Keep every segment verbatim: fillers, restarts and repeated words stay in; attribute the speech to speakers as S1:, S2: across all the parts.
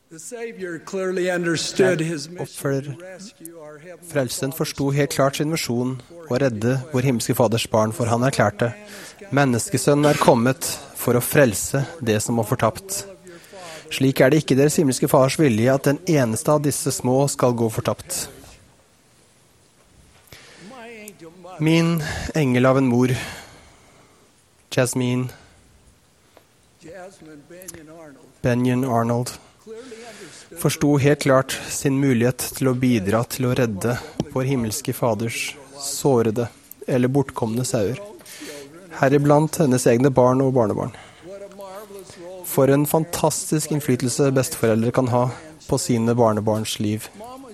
S1: Frelsen forsto helt klart sin misjon å redde vår himmelske Faders barn, for han erklærte: Menneskesønnen er kommet for å frelse det som var fortapt. Slik er det ikke deres himmelske Fars vilje at den eneste av disse små skal gå fortapt. Min engel av en mor, Jasmine Benyon Arnold, forsto helt klart sin mulighet til å bidra til å redde vår himmelske Faders sårede eller bortkomne sauer, heriblant hennes egne barn og barnebarn. For en fantastisk innflytelse besteforeldre kan ha på sine barnebarns liv.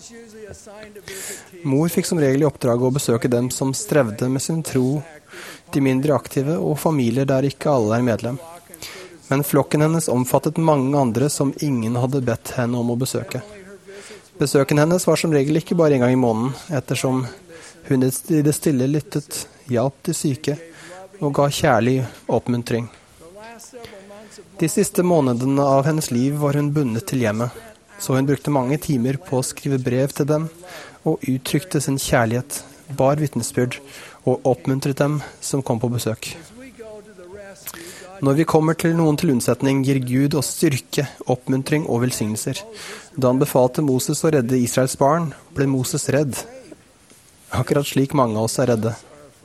S1: Mor fikk som regel i oppdrag å besøke dem som strevde med sin tro, de mindre aktive og familier der ikke alle er medlem. Men flokken hennes omfattet mange andre som ingen hadde bedt henne om å besøke. Besøken hennes var som regel ikke bare en gang i måneden, ettersom hun i det stille lyttet, hjalp de syke og ga kjærlig oppmuntring. De siste månedene av hennes liv var hun bundet til hjemmet, så hun brukte mange timer på å skrive brev til dem og uttrykte sin kjærlighet, bar vitnesbyrd og oppmuntret dem som kom på besøk. Når vi kommer til noen til unnsetning, gir Gud oss styrke, oppmuntring og velsignelser. Da han befalte Moses å redde Israels barn, ble Moses redd. Akkurat slik mange av oss er redde.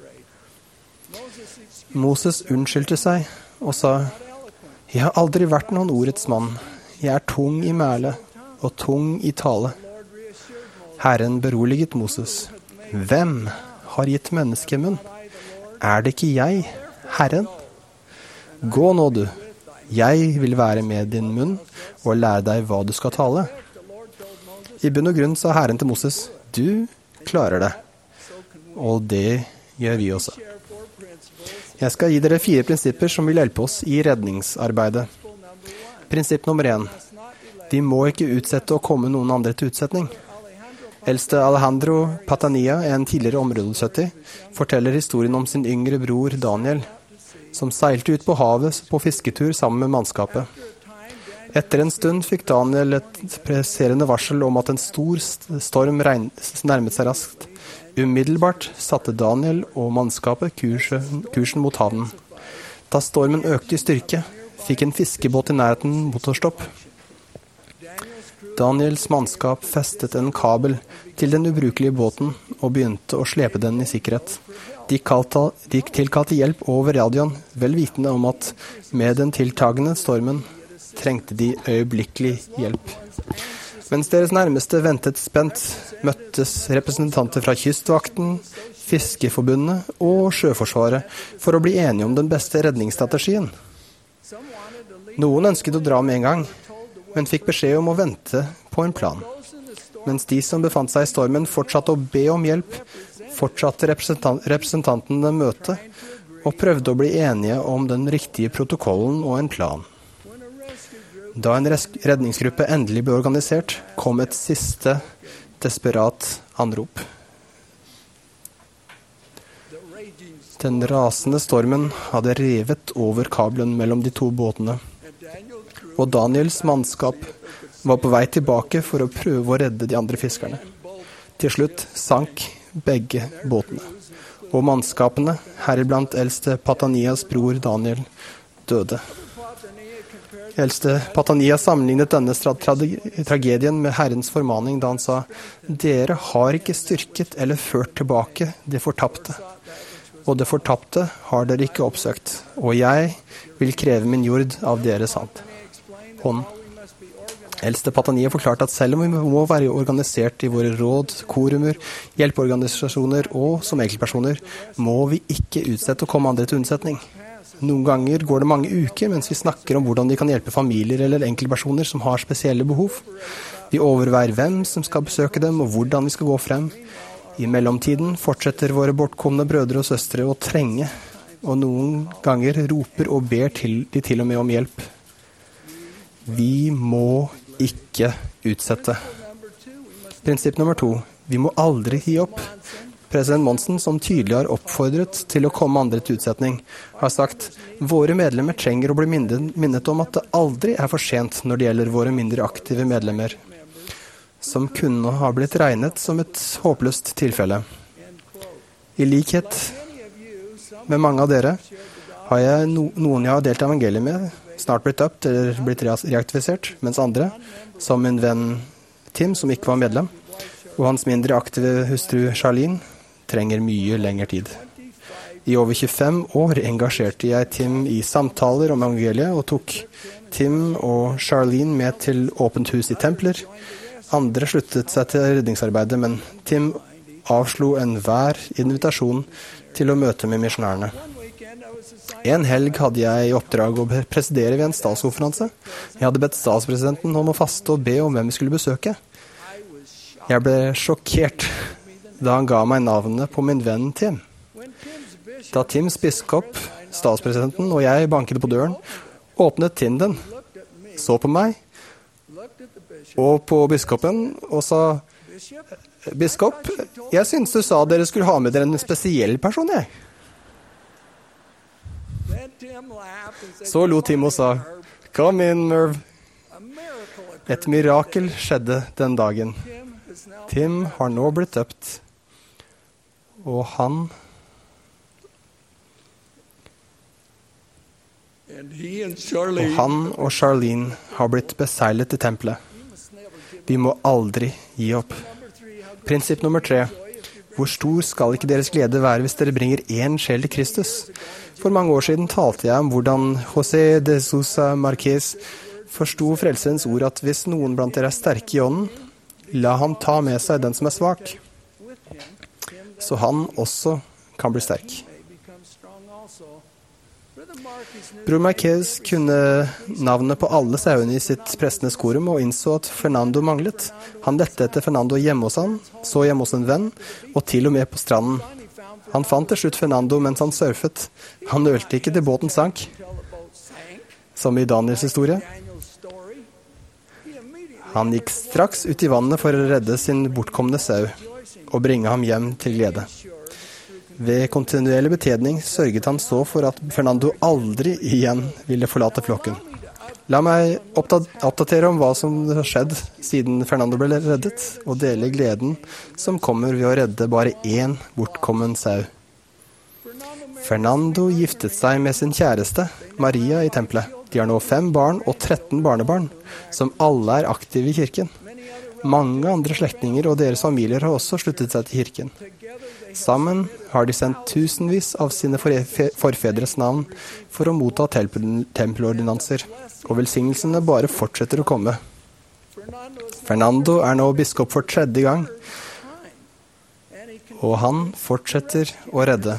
S1: Moses unnskyldte seg og sa: Jeg har aldri vært noen ordets mann. Jeg er tung i mæle og tung i tale. Herren beroliget Moses. Hvem har gitt menneskemunn? Er det ikke jeg, Herren? Gå nå du, jeg vil være med din munn og lære deg hva du skal tale. I bunn og grunn sa Herren til Moses: Du klarer det. Og det gjør vi også. Jeg skal gi dere fire prinsipper som vil hjelpe oss i redningsarbeidet. Prinsipp nummer én. Vi må ikke utsette å komme noen andre til utsetning. Eldste Alejandro Patania, en tidligere områdesytti, forteller historien om sin yngre bror Daniel, som seilte ut på havet på fisketur sammen med mannskapet. Etter en stund fikk Daniel et presserende varsel om at en stor storm nærmet seg raskt. Umiddelbart satte Daniel og mannskapet kursen, kursen mot havnen. Da stormen økte i styrke, fikk en fiskebåt i nærheten motorstopp. Daniels mannskap festet en kabel til den ubrukelige båten og begynte å slepe den i sikkerhet. De, kalte, de tilkalte hjelp over radioen, vel vitende om at med den tiltagende stormen trengte de øyeblikkelig hjelp. Mens deres nærmeste ventet spent, møttes representanter fra Kystvakten, Fiskeforbundet og Sjøforsvaret for å bli enige om den beste redningsstrategien. Noen ønsket å dra med en gang, men fikk beskjed om å vente på en plan. Mens de som befant seg i stormen fortsatte å be om hjelp, fortsatte representant, representantene møte og prøvde å bli enige om den riktige protokollen og en plan. Da en redningsgruppe endelig ble organisert, kom et siste desperat anrop. Den rasende stormen hadde revet over kabelen mellom de to båtene, og Daniels mannskap var på vei tilbake for å prøve å redde de andre fiskerne. Til slutt sank begge båtene, og mannskapene, heriblant eldste Patanias bror Daniel, døde. Eldste Patania sammenlignet denne tra- tra- tragedien med Herrens formaning da han sa: Dere har ikke styrket eller ført tilbake det fortapte, og det fortapte har dere ikke oppsøkt, og jeg vil kreve min jord av deres hånd. Eldste Patania forklarte at selv om vi må være organisert i våre råd, korumer, hjelpeorganisasjoner og som enkeltpersoner, må vi ikke utsette å komme andre til unnsetning. Noen ganger går det mange uker mens vi snakker om hvordan vi kan hjelpe familier eller enkeltpersoner som har spesielle behov. Vi overveier hvem som skal besøke dem og hvordan vi skal gå frem. I mellomtiden fortsetter våre bortkomne brødre og søstre å trenge, og noen ganger roper og ber til, de til og med om hjelp. Vi må ikke utsette. Prinsipp nummer to. Vi må aldri gi opp. President Monson, som tydelig har oppfordret til å komme andre til utsetning, har sagt våre medlemmer trenger å bli minnet, minnet om at det aldri er for sent når det gjelder våre mindre aktive medlemmer, som kunne ha blitt regnet som et håpløst tilfelle. I likhet med mange av dere har jeg no, noen jeg har delt evangeliet med, snart blitt døpt eller blitt reaktivisert, mens andre, som min venn Tim, som ikke var medlem, og hans mindre aktive hustru Charlene, trenger mye lengre tid. I over tjuefem år engasjerte jeg Tim i samtaler om evangeliet og tok Tim og Charlene med til åpent hus i templer. Andre sluttet seg til redningsarbeidet, men Tim avslo enhver invitasjon til å møte med misjonærene. En helg hadde jeg i oppdrag å presidere ved en statskonferanse. Jeg hadde bedt statspresidenten om å faste og be om hvem vi skulle besøke. Jeg ble sjokkert da han ga meg navnet på min venn Tim. Da Tims biskop, statspresidenten og jeg banket på døren, åpnet Tim den, så på meg og på biskopen og sa, «Biskop, jeg synes du sa dere skulle ha med dere en spesiell person, jeg.» Så lo Tim og sa, «Come in, Merv.» Et mirakel skjedde den dagen. Tim har nå blitt døpt, og han og han og Charlene har blitt beseglet i tempelet. Vi må aldri gi opp. Prinsipp nummer tre. Hvor stor skal ikke deres glede være hvis dere bringer én sjel til Kristus? For mange år siden talte jeg om hvordan José de Sousa Marquez forsto frelserens ord at hvis noen blant dere er sterke i ånden, la ham ta med seg den som er svak, så han også kan bli sterk. Bror Marquez kunne navnet på alle sauene i sitt prestenes korum og innså at Fernando manglet. Han lette etter Fernando hjemme hos han, så hjemme hos en venn, og til og med på stranden. Han fant til slutt Fernando mens han surfet. Han nølte ikke til båten sank, som i Daniels historie. Han gikk straks ut i vannet for å redde sin bortkomne sau og bringe ham hjem til glede. Ved kontinuerlig betjening sørget han så for at Fernando aldri igjen ville forlate flokken. La meg oppdatere om hva som har skjedd siden Fernando ble reddet, og dele gleden som kommer ved å redde bare én bortkommen sau. Fernando giftet seg med sin kjæreste, Maria, i tempelet. De har nå fem barn og tretten barnebarn, som alle er aktive i kirken. Mange andre slektninger og deres familier har også sluttet seg til kirken. Sammen har de sendt tusenvis av sine forfedres navn for å motta tempelordinanser, og velsignelsene bare fortsetter å komme. Fernando er nå biskop for tredje gang, og han fortsetter å redde.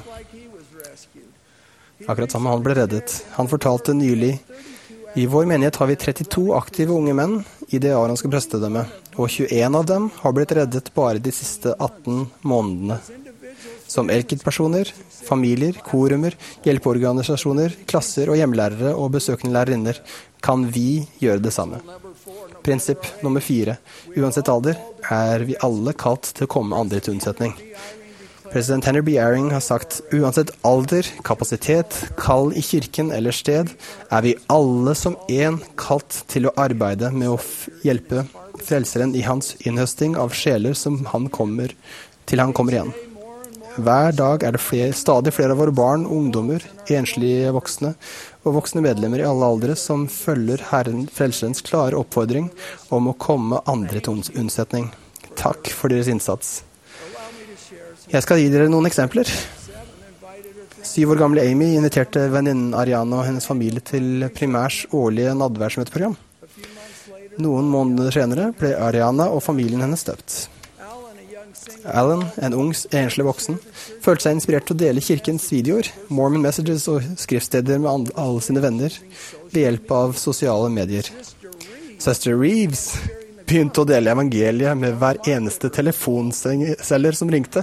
S1: Akkurat som han ble reddet. Han fortalte nylig, i vår menighet har vi trettito aktive unge menn i det aronske prestedømmet, og tjueen av dem har blitt reddet bare de siste atten månedene. Som enkeltpersoner, familier, korumer, hjelpeorganisasjoner, klasser og hjemlærere og besøkende lærerinner kan vi gjøre det samme. Prinsipp nummer fire. Uansett alder er vi alle kalt til å komme andre til unnsetning. President Henry B. Eyring har sagt, uansett alder, kapasitet, kall i kirken eller sted, er vi alle som en kalt til å arbeide med å hjelpe frelseren i hans innhøsting av sjeler som han kommer, til han kommer igjen. Hver dag er det flere, stadig flere av våre barn, ungdommer, enslige voksne og voksne medlemmer i alle aldre som følger Herren frelserens klare oppfordring om å komme andre til unnsetning. Takk for deres innsats. Jeg skal gi dere noen eksempler. Syv år gamle Amy inviterte venninnen Ariana og hennes familie til Primærs årlige nadværsmøteprogram. Noen måneder senere ble Ariana og familien hennes døpt. Alan, en ung, enslig voksen, følte seg inspirert til å dele kirkens videoer, Mormon Messages og skriftsteder med alle sine venner ved hjelp av sosiale medier. Søster Reeves begynte å dele evangeliet med hver eneste telefonselger som ringte.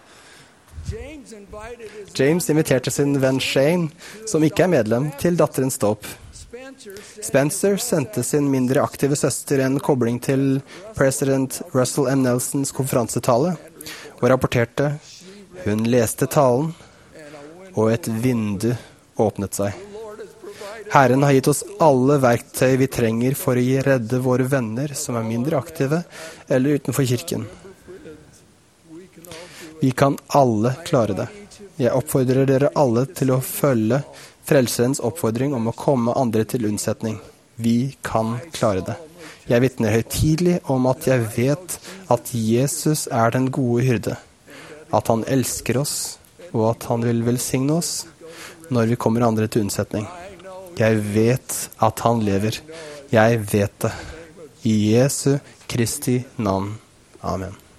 S1: James inviterte sin venn Shane, som ikke er medlem, til datterens dåp. Spencer sendte sin mindre aktive søster en kobling til president Russell M. Nelsons konferansetale og rapporterte Hun leste talen, og et vindu åpnet seg. Herren har gitt oss alle verktøy vi trenger for å redde våre venner som er mindre aktive eller utenfor kirken. Vi kan alle klare det. Jeg oppfordrer dere alle til å følge Frelserens oppfordring om å komme andre til unnsetning. Vi kan klare det. Jeg vitner høytidelig om at jeg vet at Jesus er den gode hyrde, at han elsker oss, og at han vil velsigne oss når vi kommer andre til unnsetning. Jeg vet at han lever. Jeg vet det. I Jesu Kristi navn. Amen.